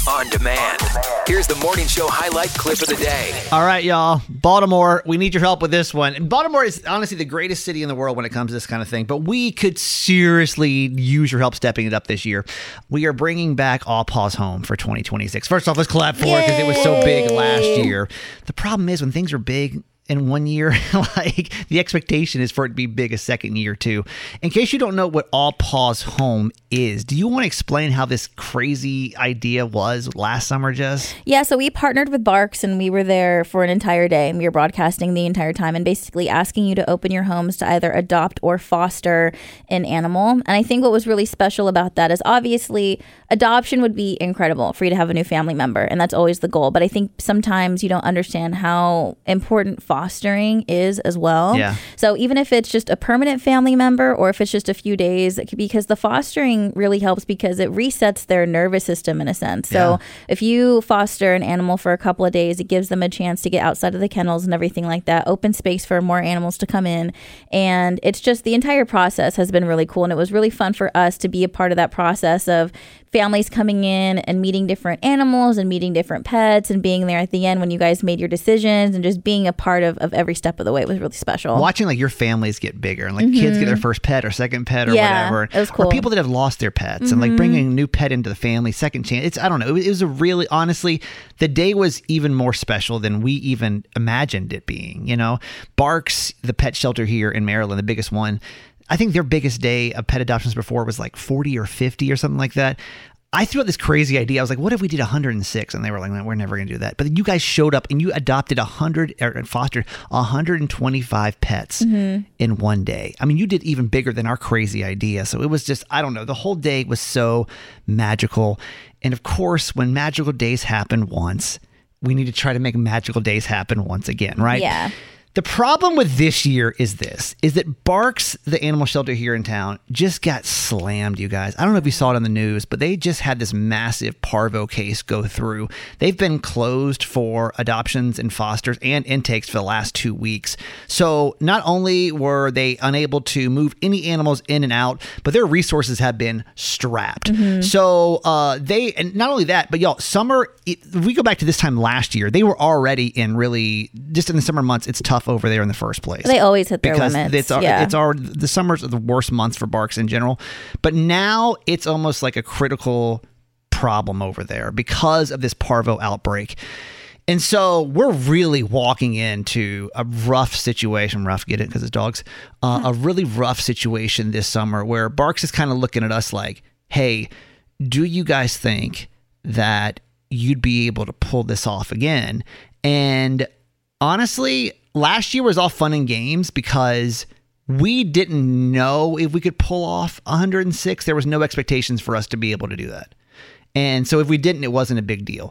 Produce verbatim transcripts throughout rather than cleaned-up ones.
on demand. Here's the morning show highlight clip of the day. All right, y'all. Baltimore, we need your help with this one. And Baltimore is honestly the greatest city in the world when it comes to this kind of thing, but we could seriously use your help stepping it up this year. We are bringing back All Paws Home for twenty twenty-six. First off, let's clap for it because it was so big last year. The problem is when things are big in one year, like the expectation is for it to be big a second year too. In case you don't know what All Paws Home is, do you want to explain how this crazy idea was last summer, Jess? Yeah, so we partnered with Barks and we were there for an entire day and we were broadcasting the entire time and basically asking you to open your homes to either adopt or foster an animal. And I think what was really special about that is obviously adoption would be incredible for you to have a new family member, and that's always the goal. But I think sometimes you don't understand how important fostering is as well. Yeah. So even if it's just a permanent family member or if it's just a few days, because the fostering really helps because it resets their nervous system in a sense. So Yeah. if you foster an animal for a couple of days, it gives them a chance to get outside of the kennels and everything like that, open space for more animals to come in. And it's just the entire process has been really cool. And it was really fun for us to be a part of that process of families coming in and meeting different animals and meeting different pets and being there at the end when you guys made your decisions and just being a part of, of every step of the way. It was really special. Watching like your families get bigger and like mm-hmm. kids get their first pet or second pet or yeah, whatever. It was cool. Or people that have lost their pets mm-hmm. and like bringing a new pet into the family, second chance. It's, I don't know. It was, it was a really, honestly, the day was even more special than we even imagined it being, you know. Barks, the pet shelter here in Maryland, the biggest one, I think their biggest day of pet adoptions before was like forty or fifty or something like that. I threw out this crazy idea. I was like, what if we did one hundred six? And they were like, no, we're never going to do that. But you guys showed up and you adopted one hundred or fostered one hundred twenty-five pets mm-hmm. in one day. I mean, you did even bigger than our crazy idea. So it was just, I don't know. The whole day was so magical. And of course, when magical days happen once, we need to try to make magical days happen once again, right? Yeah. The problem with this year is this, is that Barks, the animal shelter here in town, just got slammed, you guys. I don't know if you saw it on the news, but they just had this massive parvo case go through. They've been closed for adoptions and fosters and intakes for the last two weeks. So not only were they unable to move any animals in and out, but their resources have been strapped. Mm-hmm. So uh, they, and not only that, but y'all, summer, it, if we go back to this time last year, they were already in really, just in the summer months, it's tough over there in the first place. They always hit their because limits. It's, yeah. it's our, the summers are the worst months for Barks in general. But now it's almost like a critical problem over there because of this parvo outbreak. And so we're really walking into a rough situation. Rough, get it? Because it's dogs. Uh, a really rough situation this summer where Barks is kind of looking at us like, hey, do you guys think that you'd be able to pull this off again? And honestly, last year was all fun and games because we didn't know if we could pull off one hundred six. There was no expectations for us to be able to do that. And so if we didn't, it wasn't a big deal.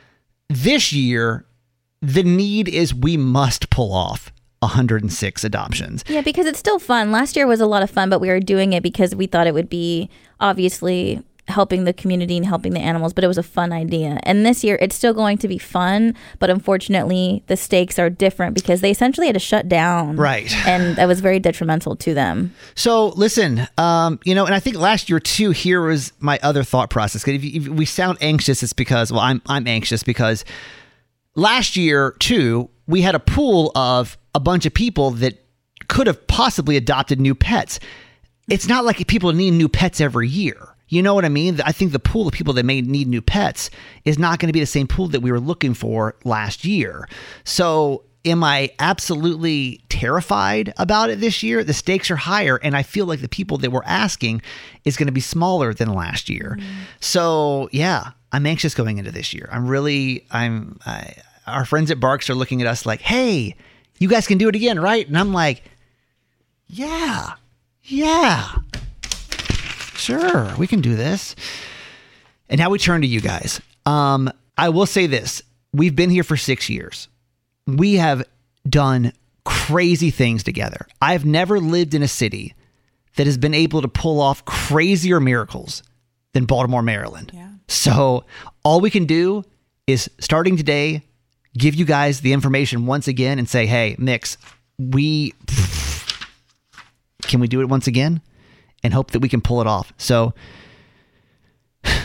This year, the need is we must pull off one hundred six adoptions. Yeah, because it's still fun. Last year was a lot of fun, but we were doing it because we thought it would be obviously helping the community and helping the animals, but it was a fun idea. And this year it's still going to be fun, but unfortunately the stakes are different because they essentially had to shut down. Right. And that was very detrimental to them. So listen, um, you know, and I think last year too, here was my other thought process. If, you, if we sound anxious, it's because, well, I'm, I'm anxious because last year too, we had a pool of a bunch of people that could have possibly adopted new pets. It's not like people need new pets every year. You know what I mean? I think the pool of people that may need new pets is not going to be the same pool that we were looking for last year. So am I absolutely terrified about it this year? The stakes are higher, and I feel like the people that we're asking is going to be smaller than last year. Mm. So yeah, I'm anxious going into this year. I'm really, I'm, I, our friends at Barks are looking at us like, hey, you guys can do it again, right? And I'm like, yeah, yeah. Sure, we can do this. And now we turn to you guys. Um, I will say this. We've been here for six years. We have done crazy things together. I've never lived in a city that has been able to pull off crazier miracles than Baltimore, Maryland. Yeah. So all we can do is, starting today, give you guys the information once again and say, hey, Mix, we... can we do it once again? And hope that we can pull it off. So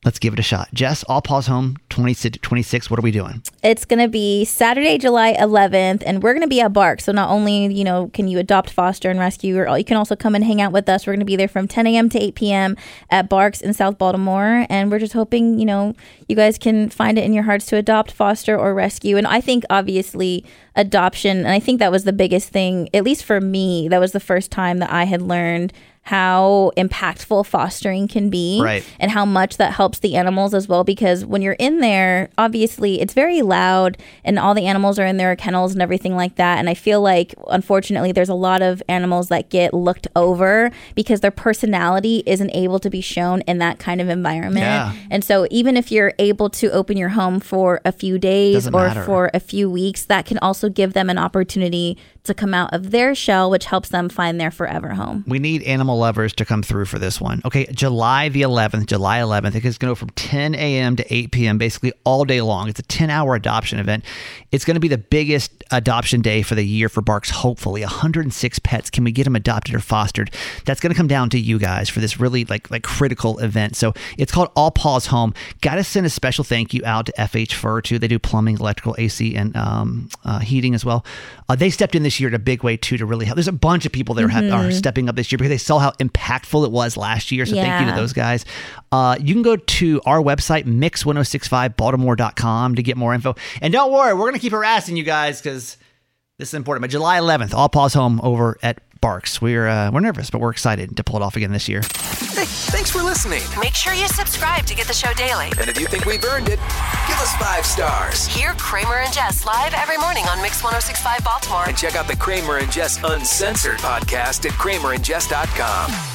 Let's give it a shot. Jess, All Paws Home twenty twenty-six. What are we doing? It's going to be Saturday, July eleventh, and we're going to be at Barks. So not only, you know, can you adopt, foster, and rescue, or you can also come and hang out with us. We're going to be there from ten a.m. to eight p.m. at Barks in South Baltimore. And we're just hoping, you know, you guys can find it in your hearts to adopt, foster, or rescue. And I think, obviously, adoption, and I think that was the biggest thing, at least for me, that was the first time that I had learned how impactful fostering can be, right, and how much that helps the animals as well. Because when you're in there, obviously it's very loud and all the animals are in their kennels and everything like that. And I feel like, unfortunately, there's a lot of animals that get looked over because their personality isn't able to be shown in that kind of environment. Yeah. And so even if you're able to open your home for a few days Doesn't or matter. for a few weeks, that can also give them an opportunity to come out of their shell, which helps them find their forever home. We need animal lovers to come through for this one. Okay, July the eleventh, July eleventh, it's going to go from ten a.m. to eight p.m. basically all day long. It's a ten-hour adoption event. It's going to be the biggest adoption day for the year for Barks, hopefully. one hundred six pets. Can we get them adopted or fostered? That's going to come down to you guys for this really like like critical event. So it's called All Paws Home. Got to send a special thank you out to F H Fur, too. They do plumbing, electrical, A C, and um, uh, heating as well. Uh, they stepped in this year in a big way, too, to really help. There's a bunch of people that are, Mm-hmm. have, are stepping up this year because they saw how impactful it was last year. So Yeah. thank you to those guys. Uh, you can go to our website, mix ten sixty-five baltimore dot com, to get more info. And don't worry, we're going to keep harassing you guys because this is important. But July eleventh, All Paws Home over at Barks. We're uh, we're nervous, but we're excited to pull it off again this year. Hey, thanks for listening. Make sure you subscribe to get the show daily. And if you think we've earned it, give us five stars. Hear Kramer and Jess live every morning on Mix ten sixty-five Baltimore. And check out the Kramer and Jess Uncensored podcast at kramer and jess dot com.